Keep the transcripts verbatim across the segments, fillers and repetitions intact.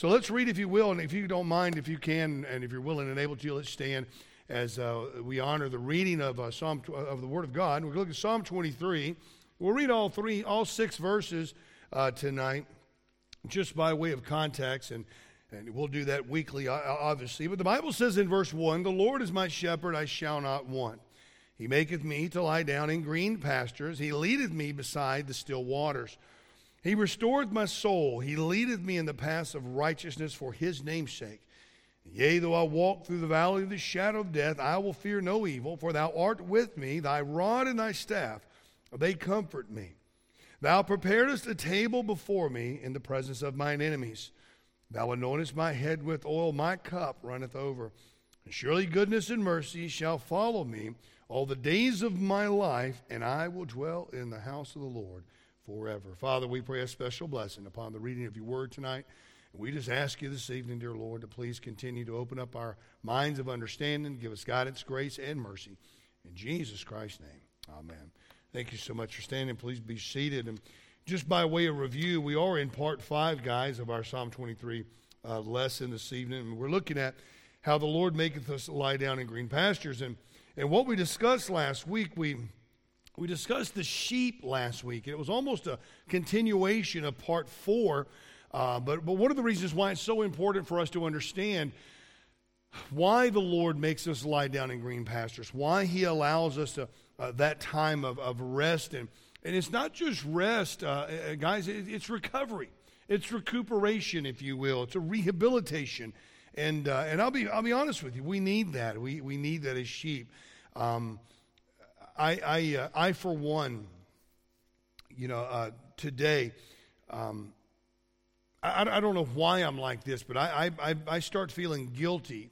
So let's read, if you will, and if you don't mind, if you can, and if you're willing and able to, let's stand as uh, we honor the reading of uh, Psalm of the Word of God. We're going to look at Psalm twenty-three. We'll read all three, all six verses uh, tonight, just by way of context, and, and we'll do that weekly, obviously. But the Bible says in verse one, "The Lord is my shepherd, I shall not want. He maketh me to lie down in green pastures. He leadeth me beside the still waters. He restoreth my soul. He leadeth me in the paths of righteousness for his name's sake. Yea, though I walk through the valley of the shadow of death, I will fear no evil, for thou art with me. Thy rod and thy staff, they comfort me. Thou preparest a table before me in the presence of mine enemies. Thou anointest my head with oil, my cup runneth over. And surely goodness and mercy shall follow me all the days of my life, and I will dwell in the house of the Lord forever." Father, we pray a special blessing upon the reading of your word tonight. We just ask you this evening, dear Lord, to please continue to open up our minds of understanding, give us guidance, grace, and mercy. In Jesus Christ's name, amen. Thank you so much for standing. Please be seated. And just by way of review, we are in part five, guys, of our Psalm twenty-three uh, lesson this evening. And we're looking at how the Lord maketh us lie down in green pastures. And, and what we discussed last week, we... We discussed the sheep last week. It was almost a continuation of part four. Uh, but, but one of the reasons why it's so important for us to understand why the Lord makes us lie down in green pastures, why he allows us to, uh, that time of, of rest. And, and it's not just rest, uh, guys, it, it's recovery. It's recuperation, if you will. It's a rehabilitation. And uh, and I'll be I'll be honest with you, we need that. We, we need that as sheep. Um I, I, uh, I, for one, you know, uh, today, um, I, I don't know why I'm like this, but I, I, I start feeling guilty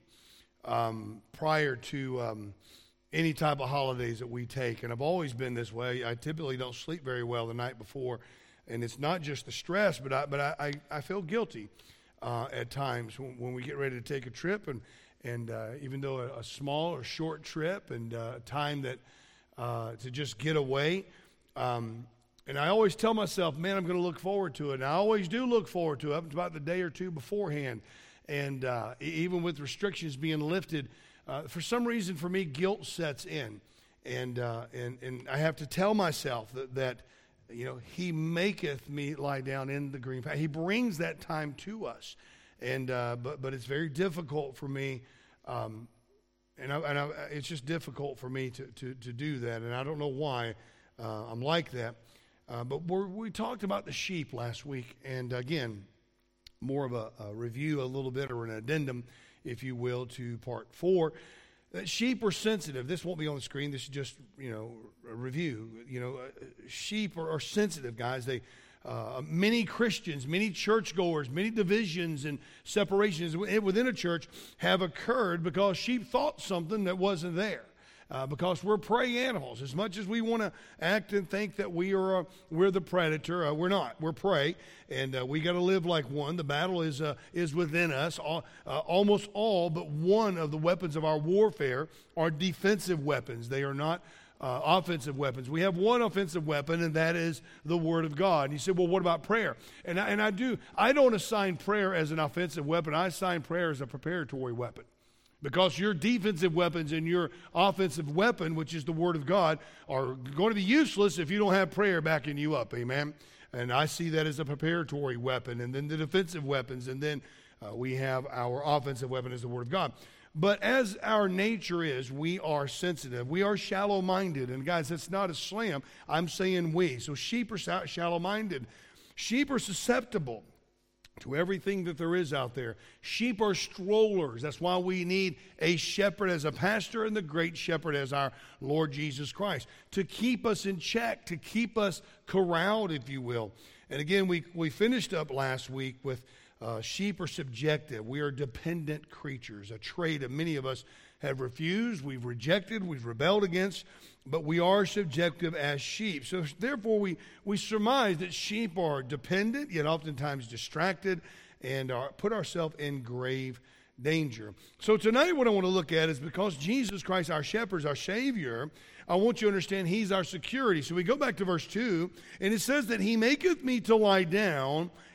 um, prior to um, any type of holidays that we take. And I've always been this way. I typically don't sleep very well the night before. And it's not just the stress, but I, but I, I, I feel guilty uh, at times when, when we get ready to take a trip. And, and uh, even though a, a small or short trip and uh, time that Uh, to just get away. Um, and I always tell myself, man, I'm going to look forward to it. And I always do look forward to it up to about the day or two beforehand. And uh, even with restrictions being lifted, uh, for some reason for me, guilt sets in. And uh, and, and I have to tell myself that, that, you know, he maketh me lie down in the green path. He brings that time to us. And uh, but, but it's very difficult for me um And, I, and I, it's just difficult for me to, to, to do that, and I don't know why uh, I'm like that. Uh, but we're, we talked about the sheep last week, and again, more of a, a review a little bit, or an addendum, if you will, to part four. That sheep are sensitive. This won't be on the screen. This is just, you know, a review. You know, uh, sheep are, are sensitive, guys. They Uh, many Christians, many churchgoers, many divisions and separations within a church have occurred because sheep thought something that wasn't there. Uh, because we're prey animals. As much as we want to act and think that we are uh, we're the predator, uh, we're not. We're prey, and uh, we got to live like one. The battle is uh, is within us. All, uh, almost all but one of the weapons of our warfare are defensive weapons. They are not Uh, offensive weapons. We have one offensive weapon, and that is the Word of God. And you say, well, what about prayer? And I, and I do. I don't assign prayer as an offensive weapon. I assign prayer as a preparatory weapon. Because your defensive weapons and your offensive weapon, which is the Word of God, are going to be useless if you don't have prayer backing you up. Amen? And I see that as a preparatory weapon. And then the defensive weapons. And then uh, we have our offensive weapon as the Word of God. But as our nature is, we are sensitive. We are shallow-minded. And guys, that's not a slam. I'm saying we. So sheep are shallow-minded. Sheep are susceptible to everything that there is out there. Sheep are strollers. That's why we need a shepherd as a pastor and the great shepherd as our Lord Jesus Christ, to keep us in check, to keep us corralled, if you will. And again, we, we finished up last week with Uh, sheep are subjective. We are dependent creatures, a trait that many of us have refused, we've rejected, we've rebelled against, but we are subjective as sheep. So therefore, we, we surmise that sheep are dependent, yet oftentimes distracted, and are, put ourselves in grave danger. So tonight what I want to look at is, because Jesus Christ, our shepherd, is our Savior, I want you to understand he's our security. So we go back to verse two, and it says that he maketh me to lie down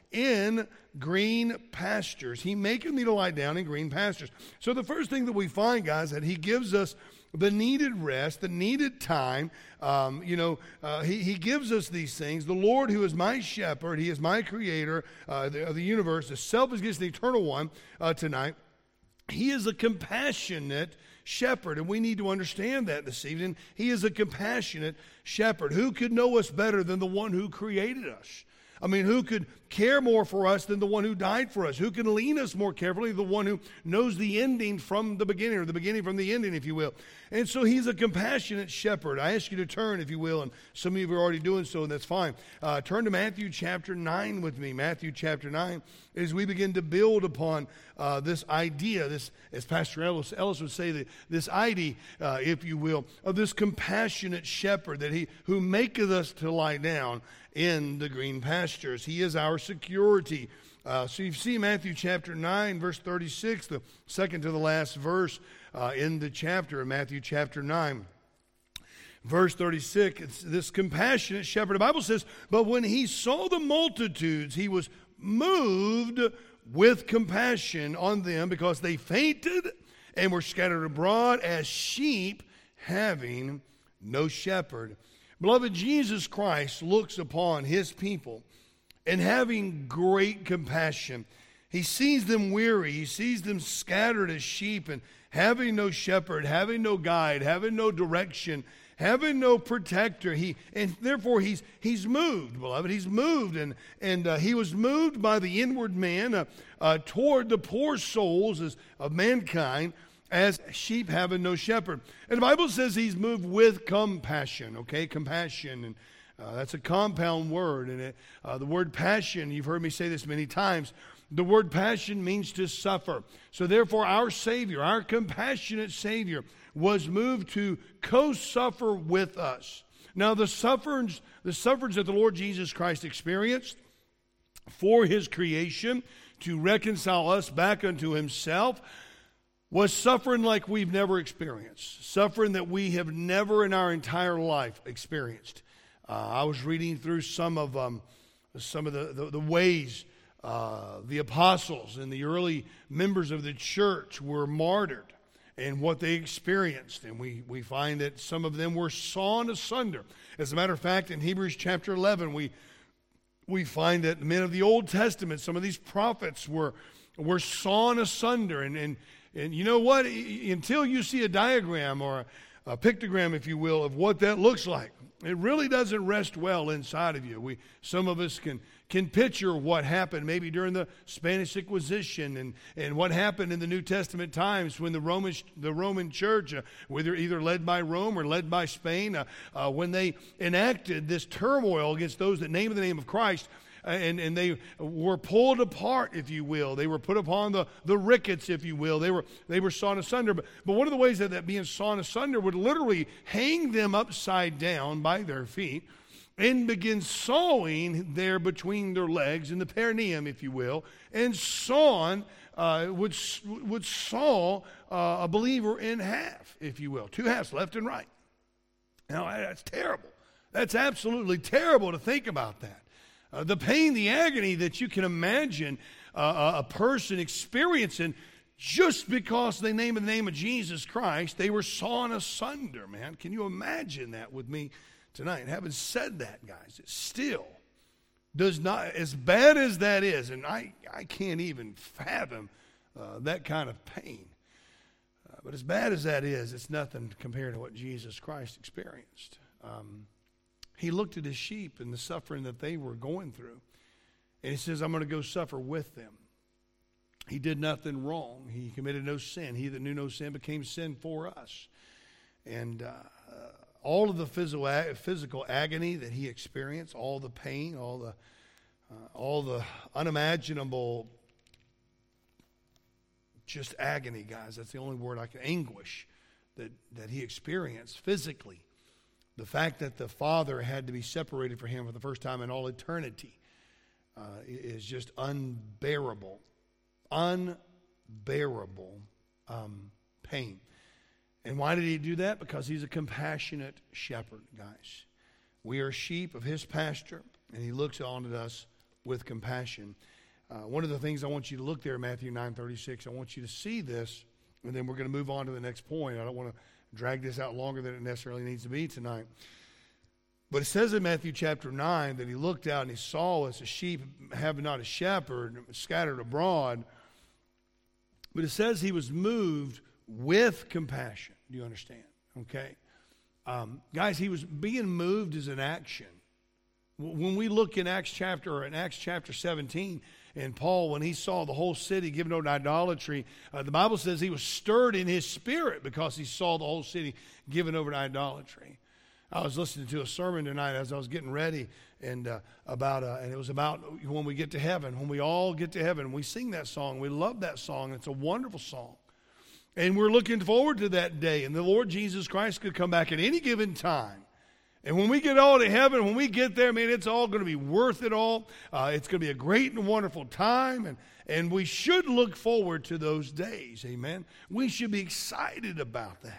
in green pastures. He maketh me to lie down in green pastures. So the first thing that we find, guys, that he gives us the needed rest, the needed time. Um, you know, uh, he, he gives us these things. The Lord, who is my shepherd, he is my creator uh, the, of the universe, the self-existent eternal one uh, tonight. He is a compassionate shepherd, and we need to understand that this evening. He is a compassionate shepherd. Who could know us better than the one who created us? I mean, who could care more for us than the one who died for us? Who can lean us more carefully? The one who knows the ending from the beginning, or the beginning from the ending, if you will. And so he's a compassionate shepherd. I ask you to turn, if you will, and some of you are already doing so, and that's fine. Uh, turn to Matthew chapter nine with me. Matthew chapter nine, as we begin to build upon uh, this idea, this, as Pastor Ellis, Ellis would say, that this idea, uh, if you will, of this compassionate shepherd that he who maketh us to lie down in the green pastures. He is our security. Uh, so you see Matthew chapter nine, verse thirty-six, the second to the last verse uh, in the chapter of Matthew chapter nine. Verse thirty-six, it's this compassionate shepherd. The Bible says, but when he saw the multitudes, he was moved with compassion on them, because they fainted and were scattered abroad as sheep having no shepherd. Beloved, Jesus Christ looks upon his people, and having great compassion, he sees them weary, he sees them scattered as sheep, and having no shepherd, having no guide, having no direction, having no protector. He and therefore he's he's moved, beloved. He's moved, and and uh, he was moved by the inward man uh, uh, toward the poor souls as, of mankind, as sheep having no shepherd. And the Bible says he's moved with compassion, okay? Compassion, and uh, that's a compound word. And it, uh, the word passion, you've heard me say this many times, the word passion means to suffer. So therefore our Savior, our compassionate Savior, was moved to co-suffer with us. Now the sufferings, the sufferings that the Lord Jesus Christ experienced for his creation to reconcile us back unto himself was suffering like we've never experienced, suffering that we have never in our entire life experienced. Uh, I was reading through some of um, some of the, the, the ways uh, the apostles and the early members of the church were martyred and what they experienced. And we, we find that some of them were sawn asunder. As a matter of fact, in Hebrews chapter eleven, we, we find that men of the Old Testament, some of these prophets were, were sawn asunder. And, and And you know what? Until you see a diagram or a, a pictogram, if you will, of what that looks like, it really doesn't rest well inside of you. We, some of us can can picture what happened maybe during the Spanish Inquisition and, and what happened in the New Testament times when the Roman the Roman Church, uh, whether either led by Rome or led by Spain, uh, uh, when they enacted this turmoil against those that name the name of Christ. And, and they were pulled apart, if you will. They were put upon the, the rickets, if you will. They were they were sawn asunder. But, but one of the ways that, that being sawn asunder would literally hang them upside down by their feet and begin sawing there between their legs in the perineum, if you will. And sawn uh, would, would saw uh, a believer in half, if you will. Two halves, left and right. Now, that's terrible. That's absolutely terrible to think about that. Uh, the pain, the agony that you can imagine uh, a person experiencing just because they named the name of Jesus Christ. They were sawn asunder, man. Can you imagine that with me tonight? Having said that, guys, it still does not, as bad as that is, and I, I can't even fathom uh, that kind of pain. Uh, but as bad as that is, it's nothing compared to what Jesus Christ experienced. Um He looked at his sheep and the suffering that they were going through. And he says, I'm going to go suffer with them. He did nothing wrong. He committed no sin. He that knew no sin became sin for us. And uh, all of the physical, physical agony that he experienced, all the pain, all the, uh, all the unimaginable just agony, guys. That's the only word I can, anguish that, that he experienced physically. The fact that the Father had to be separated from him for the first time in all eternity uh, is just unbearable, unbearable um, pain. And why did he do that? Because he's a compassionate shepherd, guys. We are sheep of his pasture, and he looks on at us with compassion. Uh, one of the things I want you to look there, Matthew nine thirty-six, I want you to see this, and then we're going to move on to the next point. I don't want to drag this out longer than it necessarily needs to be tonight. But it says in Matthew chapter nine that he looked out and he saw us, a sheep having not a shepherd, scattered abroad. But it says he was moved with compassion. Do you understand? Okay. Um, guys, he was being moved as an action. When we look in Acts chapter, or in Acts chapter seventeen, and Paul, when he saw the whole city given over to idolatry, uh, the Bible says he was stirred in his spirit because he saw the whole city given over to idolatry. I was listening to a sermon tonight as I was getting ready, and uh, about uh, and it was about when we get to heaven, when we all get to heaven. We sing that song. We love that song. It's a wonderful song. And we're looking forward to that day. And the Lord Jesus Christ could come back at any given time. And when we get all to heaven, when we get there, man, it's all going to be worth it all. Uh, it's going to be a great and wonderful time. And, and we should look forward to those days. Amen. We should be excited about that.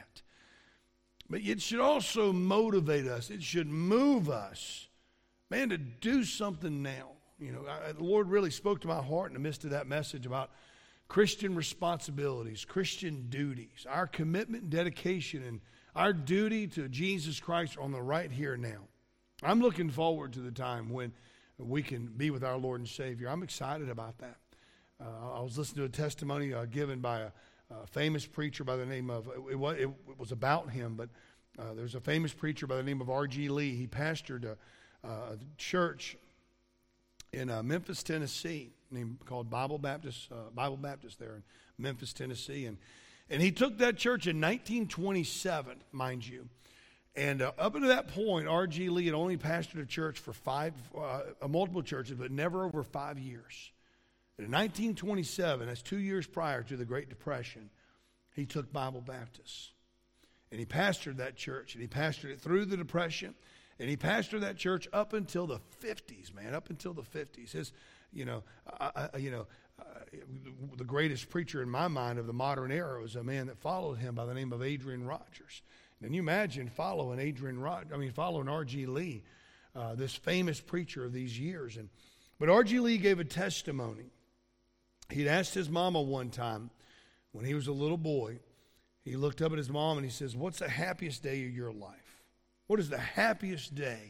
But it should also motivate us. It should move us, man, to do something now. You know, I, the Lord really spoke to my heart in the midst of that message about Christian responsibilities, Christian duties, our commitment and dedication, and our duty to Jesus Christ on the right here and now. I'm looking forward to the time when we can be with our Lord and Savior. I'm excited about that. Uh, I was listening to a testimony uh, given by a A famous preacher by the name of, it was, it was about him, but uh, there's a famous preacher by the name of R G Lee. He pastored a, a church in uh, Memphis, Tennessee, named, called Bible Baptist, uh, Bible Baptist there in Memphis, Tennessee. And, and he took that church in nineteen twenty-seven, mind you. And uh, up until that point, R G Lee had only pastored a church for five, uh, multiple churches, but never over five years. In nineteen twenty-seven, that's two years prior to the Great Depression, he took Bible Baptist. And he pastored that church, and he pastored it through the Depression, and he pastored that church up until the fifties, man, up until the fifties. His, you know, I, I, you know, uh, the greatest preacher in my mind of the modern era was a man that followed him by the name of Adrian Rogers. Can you imagine following Adrian Rogers, I mean, following R G Lee, uh, this famous preacher of these years. And But R G Lee gave a testimony. He'd asked his mama one time when he was a little boy, he looked up at his mom and he says, what's the happiest day of your life? What is the happiest day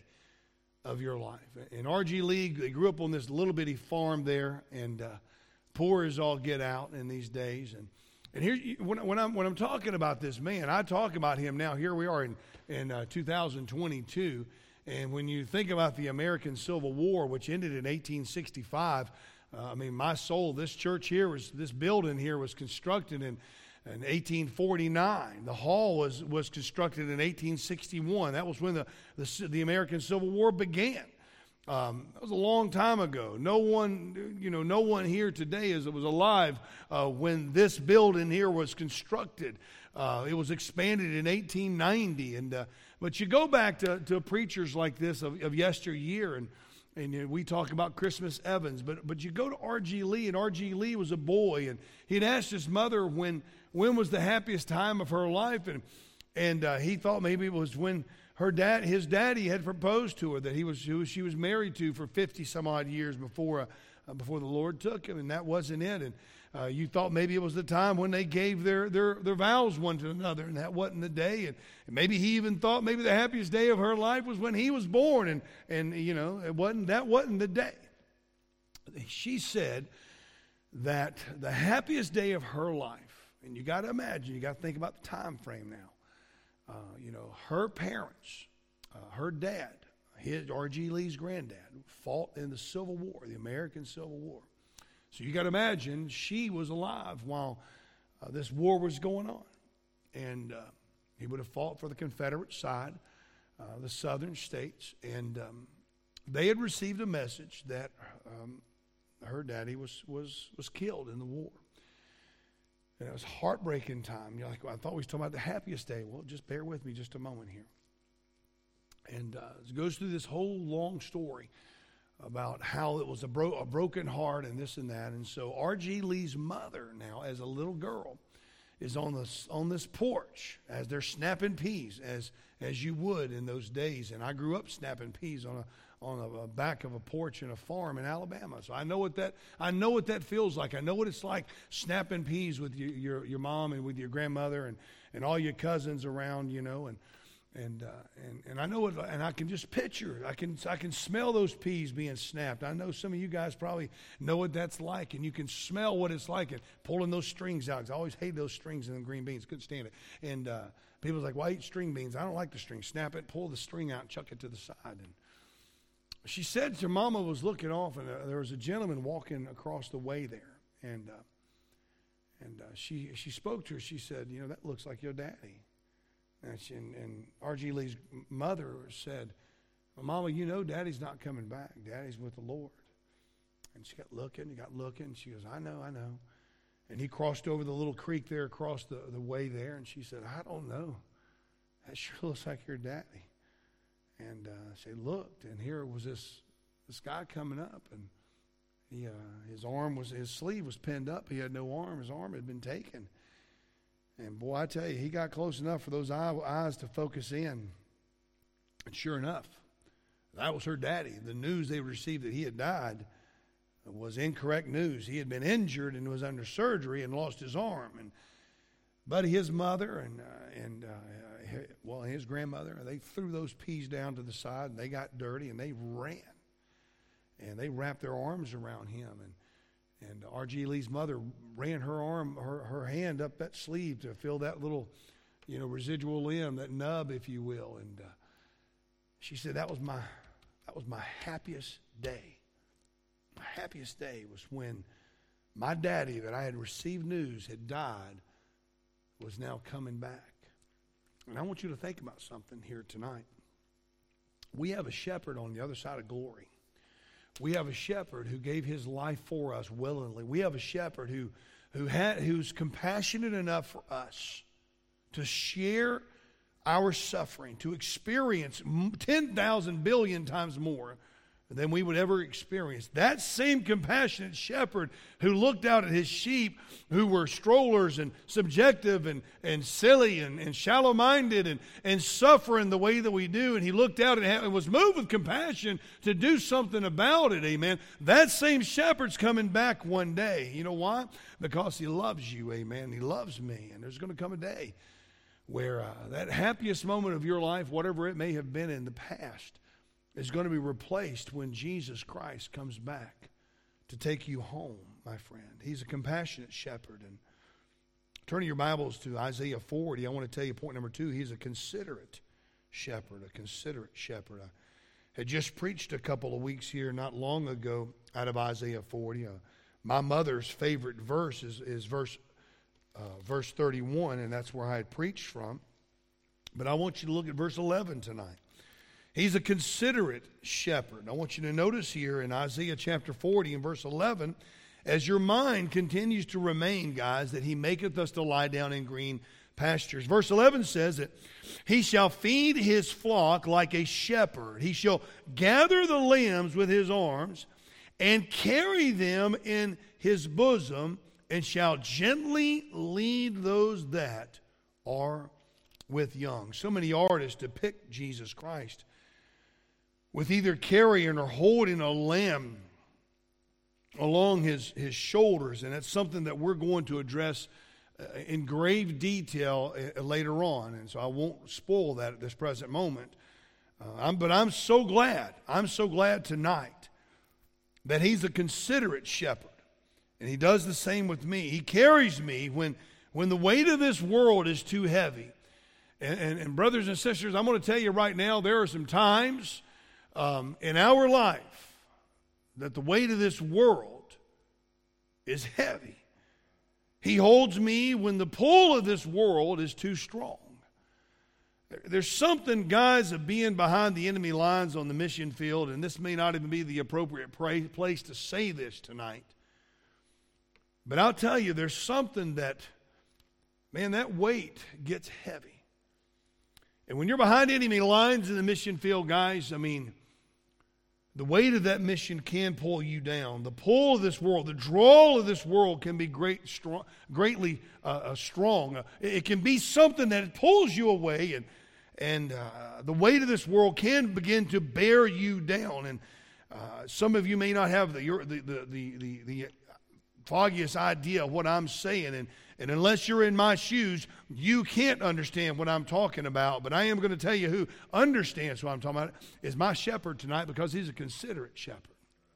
of your life? And R G Lee, they grew up on this little bitty farm there, and uh, poor as all get out in these days. And and here, when, when, I'm, when I'm talking about this man, I talk about him now. Here we are in, in uh, two thousand twenty-two. And when you think about the American Civil War, which ended in eighteen sixty-five, Uh, I mean, my soul, this church here, was this building here was constructed in, in eighteen forty-nine. The hall was, was constructed in eighteen sixty-one. That was when the, the, the American Civil War began. Um, that was a long time ago. No one, you know, no one here today is was alive uh, when this building here was constructed. Uh, it was expanded in eighteen ninety. And uh, but you go back to, to preachers like this of, of yesteryear, and And you know, we talk about Christmas Evans, but but you go to R G Lee, and R G Lee was a boy, and he'd asked his mother when when was the happiest time of her life, and and uh, he thought maybe it was when her dad, his daddy, had proposed to her that he was who she was married to for fifty some odd years before uh, before the Lord took him, and that wasn't it. And uh, you thought maybe it was the time when they gave their their their vows one to another, and that wasn't the day. And, and maybe he even thought maybe the happiest day of her life was when he was born, and and you know it wasn't that wasn't the day. She said that the happiest day of her life, and you got to imagine, you got to think about the time frame now. Uh, you know, her parents, uh, her dad, his R G Lee's granddad, fought in the Civil War, the American Civil War. So you got to imagine she was alive while uh, this war was going on. And uh, he would have fought for the Confederate side, uh, the southern states. And um, they had received a message that um, her daddy was, was, was killed in the war. And it was a heartbreaking time. You're like, well, I thought we was talking about the happiest day. Well, just bear with me just a moment here. And uh, it goes through this whole long story about how it was a, bro- a broken heart and this and that. And so R G Lee's mother now, as a little girl, is on this on this porch as they're snapping peas, as as you would in those days. And I grew up snapping peas on a on the back of a porch in a farm in Alabama. So I know what that I know what that feels like. I know what it's like snapping peas with your your, your mom and with your grandmother and, and all your cousins around, you know, and and uh, and and I know it, and I can just picture. I can I can smell those peas being snapped. I know some of you guys probably know what that's like, and you can smell what it's like and pulling those strings out. 'Cause I always hate those strings in them green beans. Couldn't stand it. And uh, people's like, "Why eat string beans?" I don't like the string. Snap it, pull the string out, and chuck it to the side. And she said her mama was looking off, and uh, there was a gentleman walking across the way there, and uh, and uh, she she spoke to her. She said, "You know, that looks like your daddy." And, she, and, and R G Lee's mother said, well, "Mama, you know, Daddy's not coming back. Daddy's with the Lord." And she got looking, he got looking. She goes, "I know, I know." And he crossed over the little creek there, across the, the way there, and she said, "I don't know. That sure looks like your daddy." And uh, she looked, and here was this this guy coming up, and he uh, his arm was his sleeve was pinned up. He had no arm. His arm had been taken. And boy, I tell you, he got close enough for those eye, eyes to focus in. And sure enough, that was her daddy. The news they received that he had died was incorrect news. He had been injured and was under surgery and lost his arm. And but his mother and uh, and uh, well, his grandmother, they threw those peas down to the side, and they got dirty, and they ran, and they wrapped their arms around him. And and R G Lee's mother ran her arm, her her hand up that sleeve to feel that little, you know, residual limb, that nub, if you will. And uh, she said that was my that was my happiest day. My happiest day was when my daddy, that I had received news had died, was now coming back. And I want you to think about something here tonight. We have a shepherd on the other side of glory. We have a shepherd who gave his life for us willingly. We have a shepherd who, who had, who's compassionate enough for us to share our suffering, to experience ten thousand billion times more than we would ever experience. That same compassionate shepherd who looked out at his sheep who were strollers and subjective and, and silly and, and shallow-minded and, and suffering the way that we do, and he looked out and, had, and was moved with compassion to do something about it, amen. That same shepherd's coming back one day. You know why? Because he loves you, amen. He loves me, and there's going to come a day where uh, that happiest moment of your life, whatever it may have been in the past, is going to be replaced when Jesus Christ comes back to take you home, my friend. He's a compassionate shepherd. And turning your Bibles to Isaiah forty, I want to tell you point number two. He's a considerate shepherd, a considerate shepherd. I had just preached a couple of weeks here not long ago out of Isaiah forty. Uh, my mother's favorite verse is, is verse, uh, verse thirty-one, and that's where I had preached from. But I want you to look at verse eleven tonight. He's a considerate shepherd. I want you to notice here in Isaiah chapter forty and verse eleven, as your mind continues to remain, guys, that he maketh us to lie down in green pastures. Verse eleven says that he shall feed his flock like a shepherd. He shall gather the lambs with his arms and carry them in his bosom, and shall gently lead those that are with young. So many artists depict Jesus Christ with either carrying or holding a lamb along his, his shoulders. And that's something that we're going to address uh, in grave detail uh, later on. And so I won't spoil that at this present moment. Uh, I'm, but I'm so glad, I'm so glad tonight that he's a considerate shepherd. And he does the same with me. He carries me when, when the weight of this world is too heavy. And, and, and brothers and sisters, I'm going to tell you right now, there are some times Um, in our life that the weight of this world is heavy. He holds me when the pull of this world is too strong. There's something, guys, of being behind the enemy lines on the mission field, and this may not even be the appropriate pra- place to say this tonight. But I'll tell you, there's something that, man, that weight gets heavy. And when you're behind enemy lines in the mission field, guys, I mean, the weight of that mission can pull you down. The pull of this world, the draw of this world can be great, strong, greatly uh, uh, strong. Uh, it can be something that pulls you away, and And uh, the weight of this world can begin to bear you down. And uh, some of you may not have the, your, the, the, the, the, the foggiest idea of what I'm saying. And, and unless you're in my shoes, you can't understand what I'm talking about. But I am going to tell you who understands what I'm talking about is my shepherd tonight, because he's a considerate shepherd.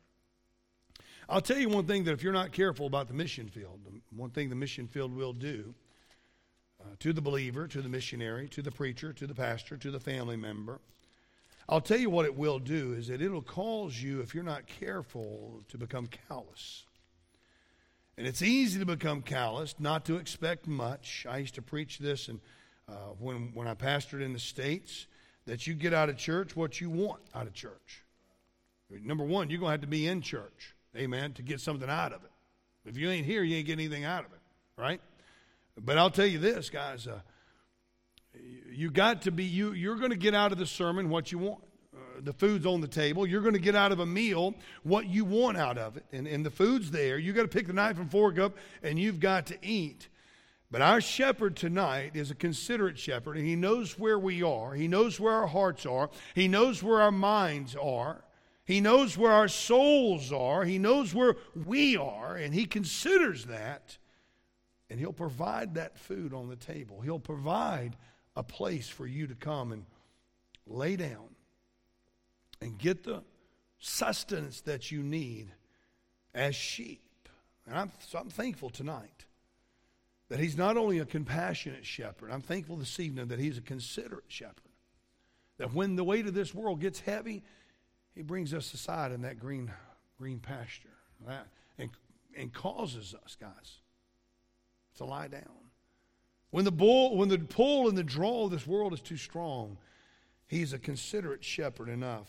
I'll tell you one thing, that if you're not careful about the mission field, one thing the mission field will do uh, to the believer, to the missionary, to the preacher, to the pastor, to the family member, I'll tell you what it will do is that it'll cause you, if you're not careful, to become callous. And it's easy to become callous, not to expect much. I used to preach this and uh, when, when I pastored in the States, that you get out of church what you want out of church. Number one, you're going to have to be in church. Amen, to get something out of it. If you ain't here, you ain't getting anything out of it, right? But I'll tell you this, guys, uh, you got to be, you, you're going to get out of the sermon what you want. Uh, the food's on the table. You're going to get out of a meal what you want out of it. And, and the food's there. You got to pick the knife and fork up, and you've got to eat. But our shepherd tonight is a considerate shepherd, and he knows where we are. He knows where our hearts are. He knows where our minds are. He knows where our souls are. He knows where we are, and he considers that, and he'll provide that food on the table. He'll provide a place for you to come and lay down and get the sustenance that you need as sheep. And I'm, so I'm thankful tonight that he's not only a compassionate shepherd. I'm thankful this evening that he's a considerate shepherd. That when the weight of this world gets heavy, he brings us aside in that green green pasture that, and, and causes us, guys, to lie down. When the bull, when the pull and the draw of this world is too strong, he's a considerate shepherd enough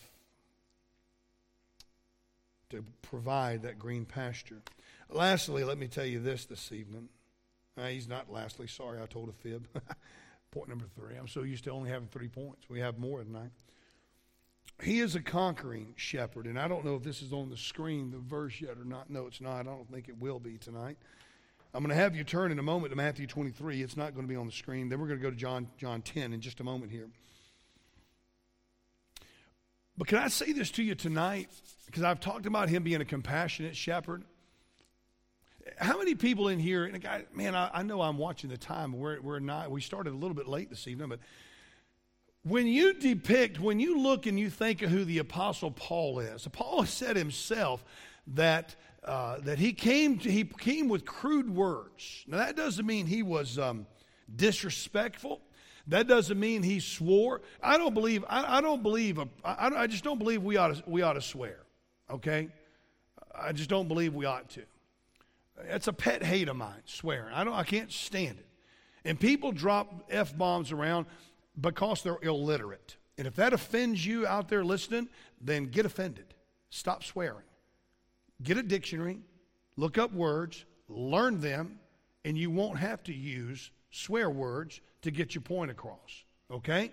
to provide that green pasture. Lastly, let me tell you this this evening. Uh, he's not lastly. Sorry, I told a fib. Point number three. I'm so used to only having three points. We have more tonight. He is a conquering shepherd, and I don't know if this is on the screen, the verse yet or not. No, it's not. I don't think it will be tonight. I'm going to have you turn in a moment to Matthew twenty-three. It's not going to be on the screen. Then we're going to go to John, John ten in just a moment here. But can I say this to you tonight? Because I've talked about him being a compassionate shepherd. How many people in here, and guy, man, I, I know I'm watching the time. We're, we're not, we started a little bit late this evening, but when you depict, when you look and you think of who the Apostle Paul is, Paul said himself that uh, that he came to, he came with crude words. Now that doesn't mean he was um, disrespectful. That doesn't mean he swore. I don't believe. I, I don't believe. A, I, I just don't believe we ought to. We ought to swear. Okay, I just don't believe we ought to. It's a pet hate of mine, swearing. I don't. I can't stand it. And people drop F-bombs around because they're illiterate. And if that offends you out there listening, then get offended. Stop swearing. Get a dictionary, look up words, learn them, and you won't have to use swear words to get your point across. Okay?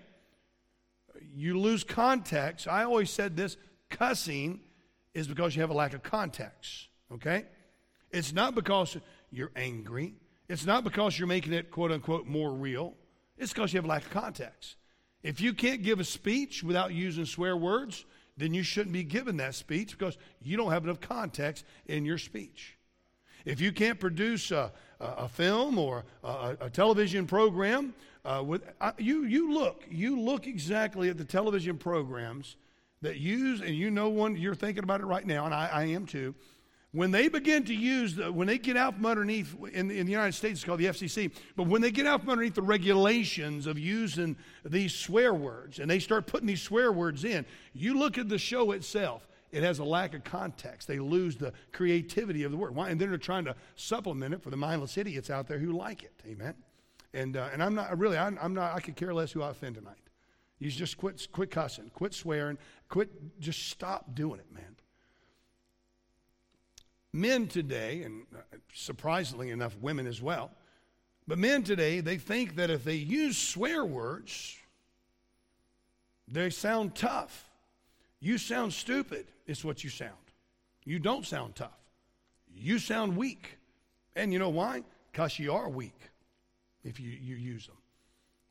You lose context. I always said this, cussing is because you have a lack of context. Okay? It's not because you're angry. It's not because you're making it, quote unquote, more real. It's because you have a lack of context. If you can't give a speech without using swear words, then you shouldn't be giving that speech because you don't have enough context in your speech. If you can't produce a, a, a film or a, a television program, uh, with uh, you, you look, you look exactly at the television programs that use, and you know one, you're thinking about it right now, and I, I am too. When they begin to use, the, when they get out from underneath, in, in the United States it's called the F C C, but when they get out from underneath the regulations of using these swear words, and they start putting these swear words in, you look at the show itself, it has a lack of context. They lose the creativity of the word. Why? And then they're trying to supplement it for the mindless idiots out there who like it. Amen? And uh, and I'm not, really, I'm, I'm not, I could care less who I offend tonight. You just quit, quit cussing, quit swearing, quit, just stop doing it, man. Men today, and surprisingly enough, women as well, but men today, they think that if they use swear words, they sound tough. You sound stupid, is what you sound. You don't sound tough. You sound weak. And you know why? Because you are weak if you, you use them.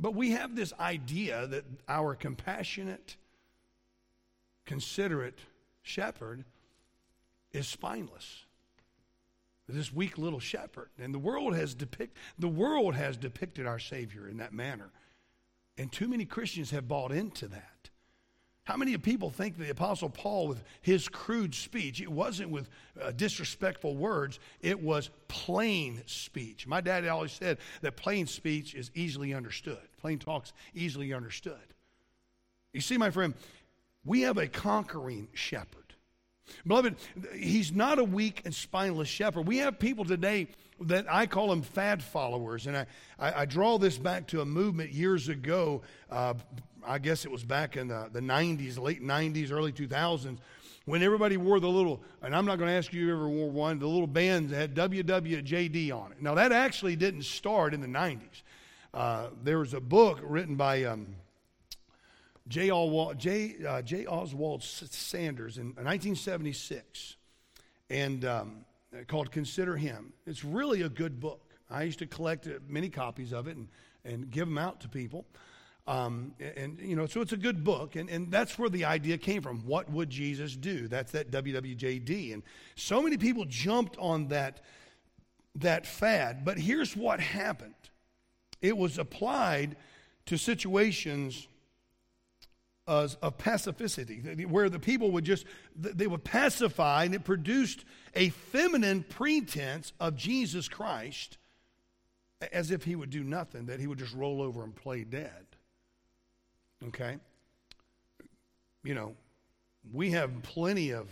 But we have this idea that our compassionate, considerate shepherd is spineless. This weak little shepherd. And the world has depict, the world has depicted our Savior in that manner. And too many Christians have bought into that. How many people think the Apostle Paul, with his crude speech, it wasn't with uh, disrespectful words, it was plain speech. My dad always said that plain speech is easily understood. Plain talk's easily understood. You see, my friend, we have a conquering shepherd. Beloved, he's not a weak and spineless shepherd. We have people today that I call them fad followers, and I, I, I draw this back to a movement years ago. Uh, I guess it was back in the, the nineties, late nineties, early two thousands, when everybody wore the little, and I'm not going to ask you if you ever wore one, the little bands that had W W J D on it. Now, that actually didn't start in the nineties. Uh, there was a book written by um, J. Oswald, J, uh, J. Oswald Sanders in nineteen seventy-six, and um, called Consider Him. It's really a good book. I used to collect many copies of it and, and give them out to people. Um, and, you know, so it's a good book, and, and that's where the idea came from. What would Jesus do? That's that W W J D. And so many people jumped on that, that fad. But here's what happened. It was applied to situations of, of pacificity, where the people would just, they would pacify, and it produced a feminine pretense of Jesus Christ as if he would do nothing, that he would just roll over and play dead. Okay? You know, we have plenty of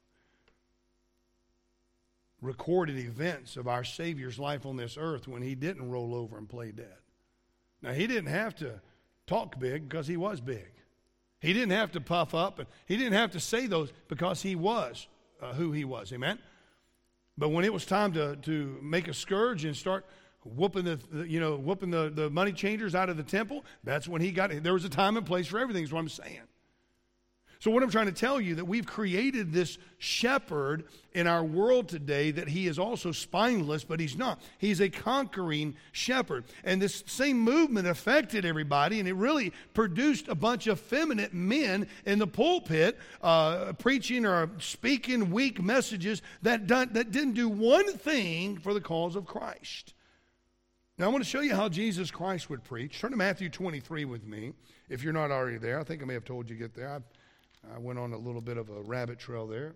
recorded events of our Savior's life on this earth when he didn't roll over and play dead. Now, he didn't have to talk big because he was big. He didn't have to puff up, and he didn't have to say those because he was uh, who he was. Amen? But when it was time to, to make a scourge and start whooping the, the you know whooping the, the money changers out of the temple, that's when he got it. There was a time and place for everything is what I'm saying. So what I'm trying to tell you, that we've created this shepherd in our world today, that he is also spineless, but he's not. He's a conquering shepherd. And this same movement affected everybody, and it really produced a bunch of feminine men in the pulpit uh, preaching or speaking weak messages that, done, that didn't do one thing for the cause of Christ. Now, I want to show you how Jesus Christ would preach. Turn to Matthew twenty-three with me, if you're not already there. I think I may have told you to get there. I, I went on a little bit of a rabbit trail there.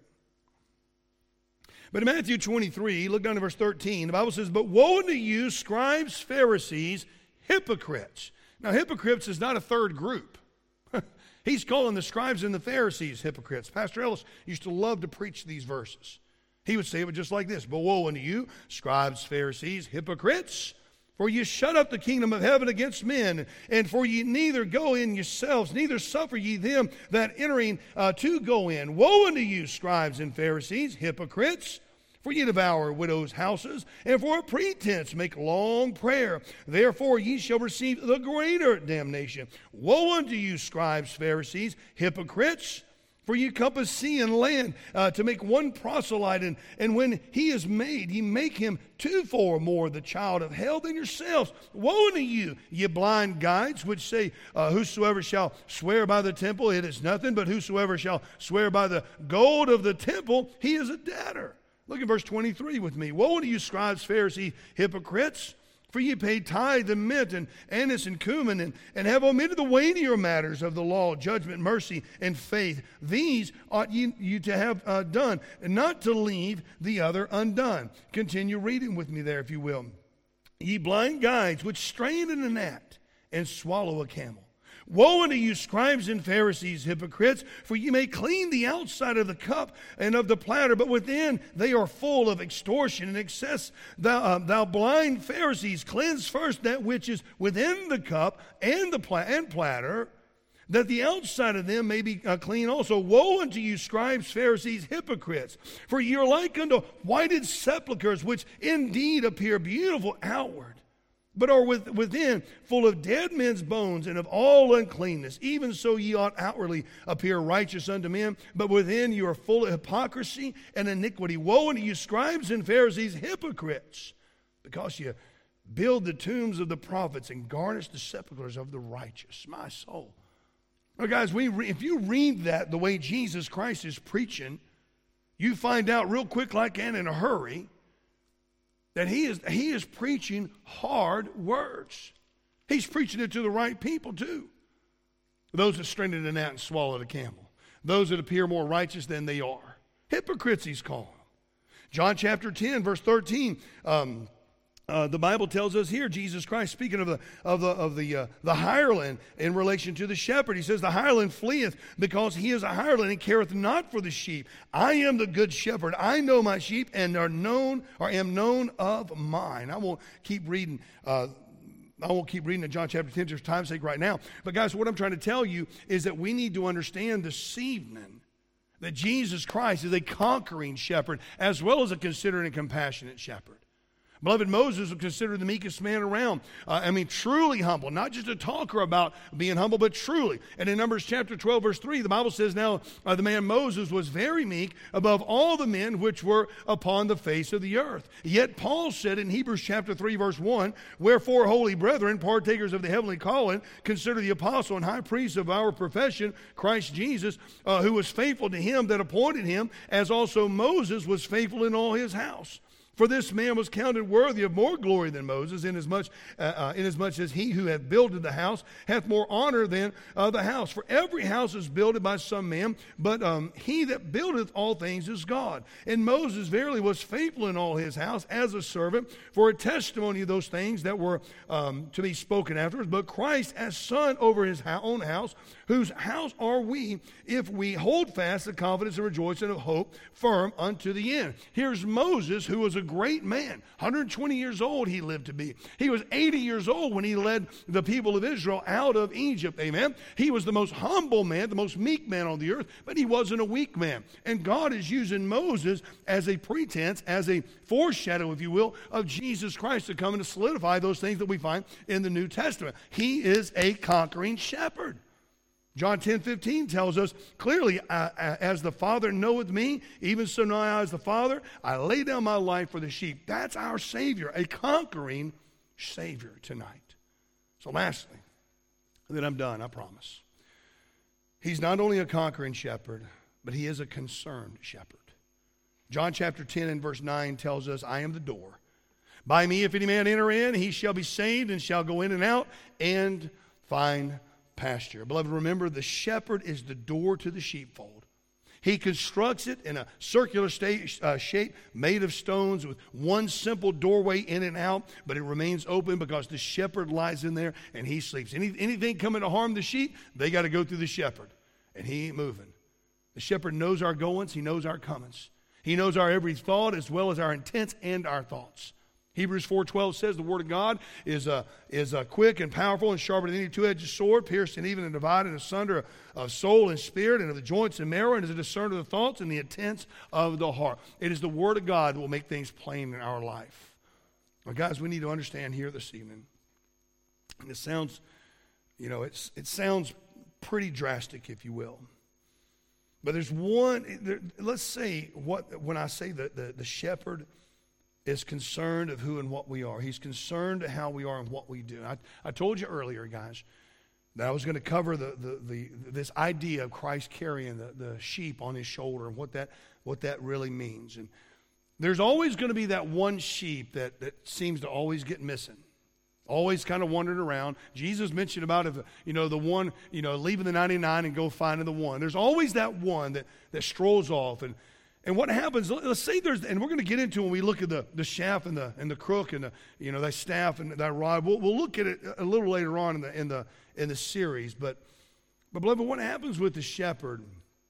But in Matthew twenty-three, look down to verse thirteen. The Bible says, "But woe unto you, scribes, Pharisees, hypocrites." Now, hypocrites is not a third group. He's calling the scribes and the Pharisees hypocrites. Pastor Ellis used to love to preach these verses. He would say it just like this: "But woe unto you, scribes, Pharisees, hypocrites! For ye shut up the kingdom of heaven against men, and for ye neither go in yourselves, neither suffer ye them that entering uh, to go in. Woe unto you, scribes and Pharisees, hypocrites! For ye devour widows' houses, and for a pretense make long prayer. Therefore ye shall receive the greater damnation. Woe unto you, scribes, Pharisees, hypocrites! For ye compass sea and land uh, to make one proselyte, and, and when he is made, ye make him twofold more the child of hell than yourselves. Woe unto you, ye blind guides, which say, uh, Whosoever shall swear by the temple, it is nothing, but whosoever shall swear by the gold of the temple, he is a debtor. Look at verse twenty-three with me. Woe unto you, scribes, Pharisees, hypocrites! For ye pay tithe and mint and anise and cumin, and, and have omitted the weightier matters of the law, judgment, mercy, and faith. These ought ye, you to have uh, done, and not to leave the other undone. Continue reading with me there, if you will. Ye blind guides, which strain in a gnat and swallow a camel. Woe unto you, scribes and Pharisees, hypocrites! For ye may clean the outside of the cup and of the platter, but within they are full of extortion and excess. Thou, uh, thou blind Pharisees, cleanse first that which is within the cup and the pla- and platter, that the outside of them may be uh, clean also. Woe unto you, scribes, Pharisees, hypocrites! For ye are like unto whited sepulchres, which indeed appear beautiful outward, but are with, within full of dead men's bones and of all uncleanness. Even so ye ought outwardly appear righteous unto men, but within you are full of hypocrisy and iniquity. Woe unto you, scribes and Pharisees, hypocrites! Because you build the tombs of the prophets and garnish the sepulchres of the righteous. My soul. Now, guys, we re- if you read that the way Jesus Christ is preaching, you find out real quick, like and in a hurry, that he is, he is preaching hard words. He's preaching it to the right people, too. Those that strained a gnat and swallowed a camel. Those that appear more righteous than they are. Hypocrites, he's called them. John chapter ten, verse thirteen, um, uh, the Bible tells us here, Jesus Christ speaking of the of the of the uh, the hireling in relation to the shepherd. He says, "The hireling fleeth because he is a hireling and careth not for the sheep. I am the good shepherd. I know my sheep and are known or am known of mine." I won't keep reading. Uh, I won't keep reading in John chapter ten for time's sake right now. But guys, what I'm trying to tell you is that we need to understand this evening that Jesus Christ is a conquering shepherd as well as a considerate and compassionate shepherd. Beloved, Moses was considered the meekest man around. Uh, I mean, truly humble. Not just a talker about being humble, but truly. And in Numbers chapter twelve, verse three, the Bible says, "Now uh, the man Moses was very meek above all the men which were upon the face of the earth." Yet Paul said in Hebrews chapter three, verse one, "Wherefore, holy brethren, partakers of the heavenly calling, consider the apostle and high priest of our profession, Christ Jesus, uh, who was faithful to him that appointed him, as also Moses was faithful in all his house. For this man was counted worthy of more glory than Moses, inasmuch, uh, uh, inasmuch as he who hath builded the house hath more honor than uh, the house. For every house is builded by some man, but um, he that buildeth all things is God. And Moses verily was faithful in all his house as a servant for a testimony of those things that were um, to be spoken afterwards. But Christ as son over his own house, whose house are we, if we hold fast the confidence and rejoicing of hope firm unto the end." Here's Moses, who was a great man. one hundred twenty years old he lived to be. He was eighty years old when he led the people of Israel out of Egypt. Amen. He was the most humble man, the most meek man on the earth, but he wasn't a weak man. And God is using Moses as a pretense, as a foreshadow, if you will, of Jesus Christ to come and to solidify those things that we find in the New Testament. He is a conquering shepherd. John ten fifteen tells us clearly, uh, "As the Father knoweth me, even so know I as the Father. I lay down my life for the sheep." That's our Savior, a conquering Savior tonight. So lastly, and then I'm done, I promise. He's not only a conquering shepherd, but he is a concerned shepherd. John chapter ten and verse nine tells us, "I am the door. By me, if any man enter in, he shall be saved and shall go in and out and find pasture." Beloved, remember, the shepherd is the door to the sheepfold. He constructs it in a circular state, uh, shape made of stones with one simple doorway in and out, but it remains open because the shepherd lies in there and he sleeps. Any, anything coming to harm the sheep, they got to go through the shepherd, and he ain't moving. The shepherd knows our goings, he knows our comings. He knows our every thought as well as our intents and our thoughts. Hebrews four twelve says the word of God is uh, is uh, quick and powerful and sharper than any two-edged sword, piercing even and dividing asunder of soul and spirit and of the joints and marrow, and is a discerner of the thoughts and the intents of the heart. It is the word of God that will make things plain in our life. Now, guys, we need to understand here this evening, and it sounds, you know, it's it sounds pretty drastic, if you will. But there's one, there, let's say what when I say that the, the shepherd is concerned of who and what we are. He's concerned of how we are and what we do. I, I told you earlier, guys, that I was going to cover the, the, the this idea of Christ carrying the, the sheep on his shoulder and what that what that really means. And there's always going to be that one sheep that, that seems to always get missing. Always kind of wandering around. Jesus mentioned about, if, you know, the one, you know, leaving the ninety-nine and go finding the one. There's always that one that, that strolls off. And And what happens, let's say there's, and we're going to get into when we look at the, the shaft and the and the crook and the, you know, that staff and that rod. We'll, we'll look at it a little later on in the in the in the series. But, but beloved, what happens with the shepherd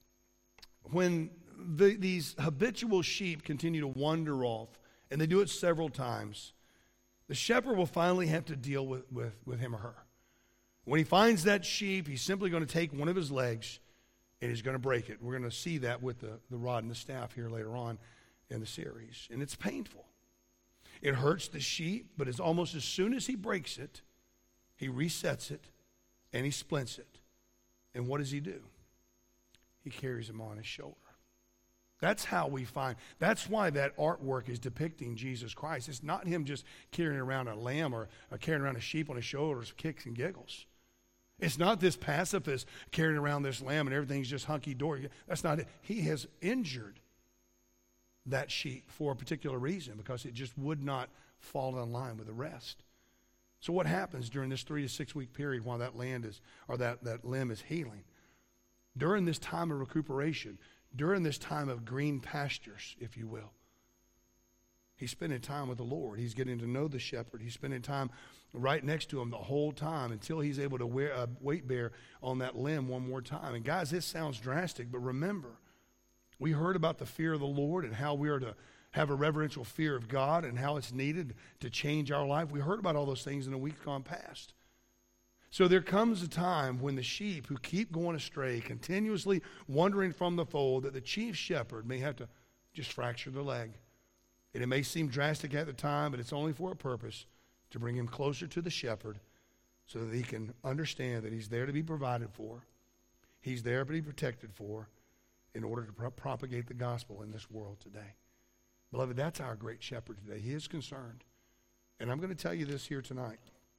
when the, these habitual sheep continue to wander off, and they do it several times? The shepherd will finally have to deal with, with, with him or her. When he finds that sheep, he's simply going to take one of his legs and he's going to break it. We're going to see that with the, the rod and the staff here later on in the series. And it's painful. It hurts the sheep, but it's almost as soon as he breaks it, he resets it and he splints it. And what does he do? He carries him on his shoulder. That's how we find. That's why that artwork is depicting Jesus Christ. It's not him just carrying around a lamb or, or carrying around a sheep on his shoulders, kicks and giggles. It's not this pacifist carrying around this lamb and everything's just hunky-dory. That's not it. He has injured that sheep for a particular reason because it just would not fall in line with the rest. So what happens during this three to six week period while that land is, or that, that limb is healing? During this time of recuperation, during this time of green pastures, if you will, he's spending time with the Lord. He's getting to know the shepherd. He's spending time right next to him the whole time until he's able to wear a weight bear on that limb one more time. And guys, this sounds drastic, but remember, we heard about the fear of the Lord and how we are to have a reverential fear of God and how it's needed to change our life. We heard about all those things in the weeks gone past. So there comes a time when the sheep who keep going astray, continuously wandering from the fold, that the chief shepherd may have to just fracture the leg. And it may seem drastic at the time, but it's only for a purpose, to bring him closer to the shepherd so that he can understand that he's there to be provided for. He's there to be protected for in order to pro- propagate the gospel in this world today. Beloved, that's our great shepherd today. He is concerned. And I'm going to tell you this here tonight.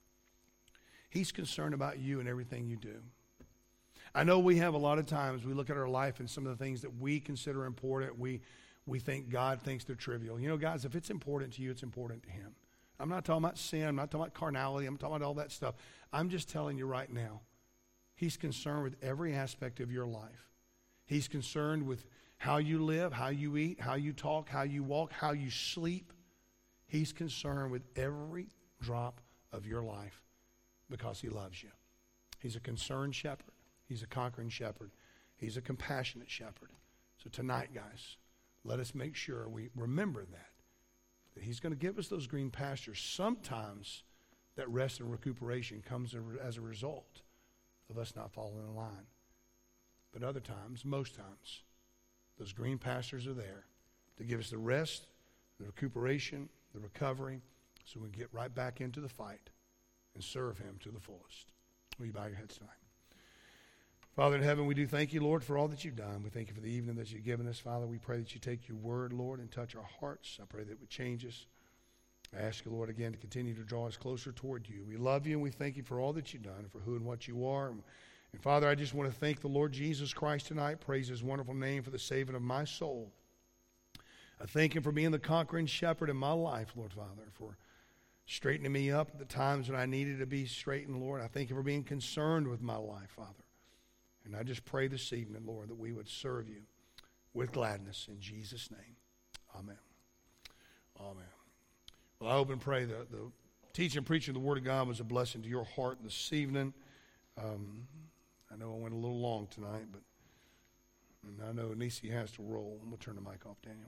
He's concerned about you and everything you do. I know we have a lot of times we look at our life and some of the things that we consider important, we we think God thinks they're trivial. You know, guys, if it's important to you, it's important to him. I'm not talking about sin. I'm not talking about carnality. I'm talking about all that stuff. I'm just telling you right now, he's concerned with every aspect of your life. He's concerned with how you live, how you eat, how you talk, how you walk, how you sleep. He's concerned with every drop of your life because he loves you. He's a concerned shepherd. He's a conquering shepherd. He's a compassionate shepherd. So tonight, guys, let us make sure we remember that, that he's going to give us those green pastures. Sometimes that rest and recuperation comes as a result of us not falling in line. But other times, most times, those green pastures are there to give us the rest, the recuperation, the recovery, so we can get right back into the fight and serve him to the fullest. Will you bow your heads tonight? Father in heaven, we do thank you, Lord, for all that you've done. We thank you for the evening that you've given us, Father. We pray that you take your word, Lord, and touch our hearts. I pray that it would change us. I ask you, Lord, again, to continue to draw us closer toward you. We love you, and we thank you for all that you've done, for who and what you are. And Father, I just want to thank the Lord Jesus Christ tonight. Praise his wonderful name for the saving of my soul. I thank him for being the conquering shepherd in my life, Lord Father, for straightening me up at the times when I needed to be straightened, Lord. I thank you for being concerned with my life, Father. And I just pray this evening, Lord, that we would serve you with gladness in Jesus' name. Amen. Amen. Well, I hope and pray that the teaching and preaching of the Word of God was a blessing to your heart this evening. Um, I know I went a little long tonight, but and I know Nisi has to roll. I'm going to turn the mic off, Daniel.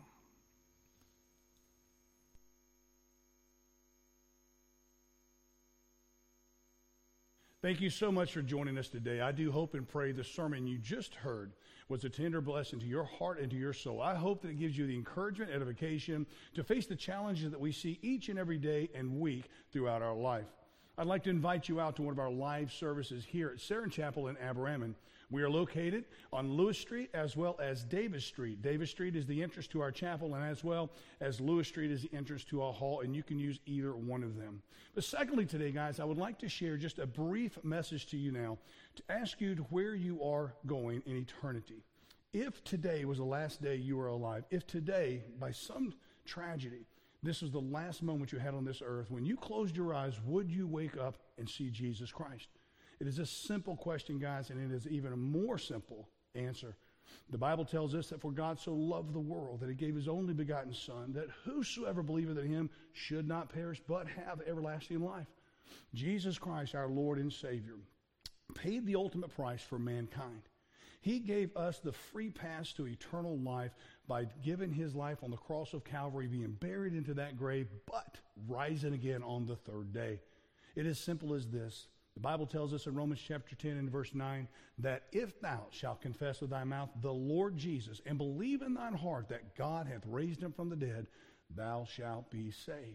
Thank you so much for joining us today. I do hope and pray the sermon you just heard was a tender blessing to your heart and to your soul. I hope that it gives you the encouragement, edification to face the challenges that we see each and every day and week throughout our life. I'd like to invite you out to one of our live services here at Saron Chapel in Aberraman. We are located on Lewis Street as well as Davis Street. Davis Street is the entrance to our chapel, and as well as Lewis Street is the entrance to our hall, and you can use either one of them. But secondly today, guys, I would like to share just a brief message to you now to ask you to where you are going in eternity. If today was the last day you were alive, if today, by some tragedy, this was the last moment you had on this earth, when you closed your eyes, would you wake up and see Jesus Christ? It is a simple question, guys, and it is even a more simple answer. The Bible tells us that for God so loved the world that he gave his only begotten Son, that whosoever believeth in him should not perish but have everlasting life. Jesus Christ, our Lord and Savior, paid the ultimate price for mankind. He gave us the free pass to eternal life by giving his life on the cross of Calvary, being buried into that grave, but rising again on the third day. It is simple as this. The Bible tells us in Romans chapter ten and verse nine that if thou shalt confess with thy mouth the Lord Jesus and believe in thine heart that God hath raised him from the dead, thou shalt be saved.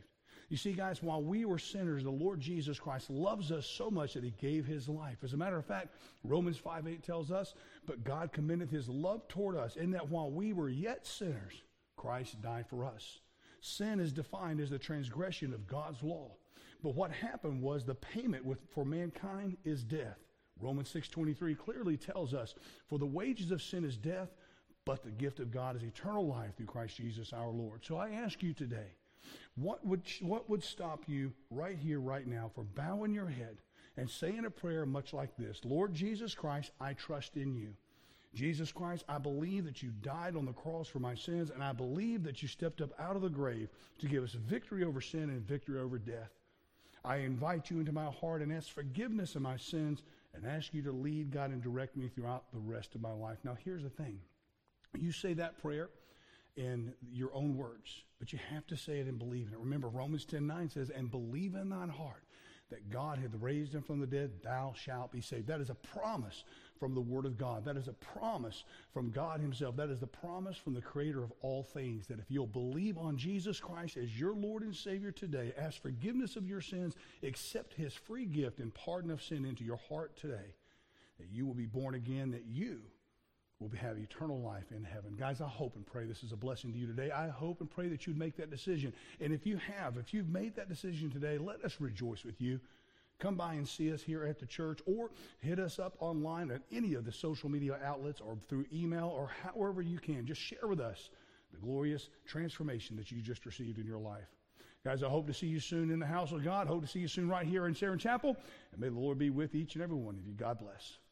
You see, guys, while we were sinners, the Lord Jesus Christ loves us so much that he gave his life. As a matter of fact, Romans five eight tells us, but God commended his love toward us in that while we were yet sinners, Christ died for us. Sin is defined as the transgression of God's law. But what happened was the payment with, for mankind is death. Romans six twenty-three clearly tells us, for the wages of sin is death, but the gift of God is eternal life through Christ Jesus our Lord. So I ask you today, what would, what would stop you right here, right now, from bowing your head and saying a prayer much like this? Lord Jesus Christ, I trust in you. Jesus Christ, I believe that you died on the cross for my sins, and I believe that you stepped up out of the grave to give us victory over sin and victory over death. I invite you into my heart and ask forgiveness of my sins and ask you to lead, God, and direct me throughout the rest of my life. Now, here's the thing. You say that prayer in your own words, but you have to say it and believe in it. Remember, Romans ten nine says, and believe in thine heart that God hath raised him from the dead, thou shalt be saved. That is a promise from the Word of God. That is a promise from God himself. That is the promise from the Creator of all things, that if you'll believe on Jesus Christ as your Lord and Savior today, ask forgiveness of your sins, accept his free gift and pardon of sin into your heart today, that you will be born again, that you will have eternal life in heaven. Guys, I hope and pray this is a blessing to you today. I hope and pray that you'd make that decision. And if you have, if you've made that decision today, let us rejoice with you. Come by and see us here at the church, or hit us up online at any of the social media outlets or through email or however you can. Just share with us the glorious transformation that you just received in your life. Guys, I hope to see you soon in the house of God. Hope to see you soon right here in Sharon Chapel. And may the Lord be with each and every one of you. God bless.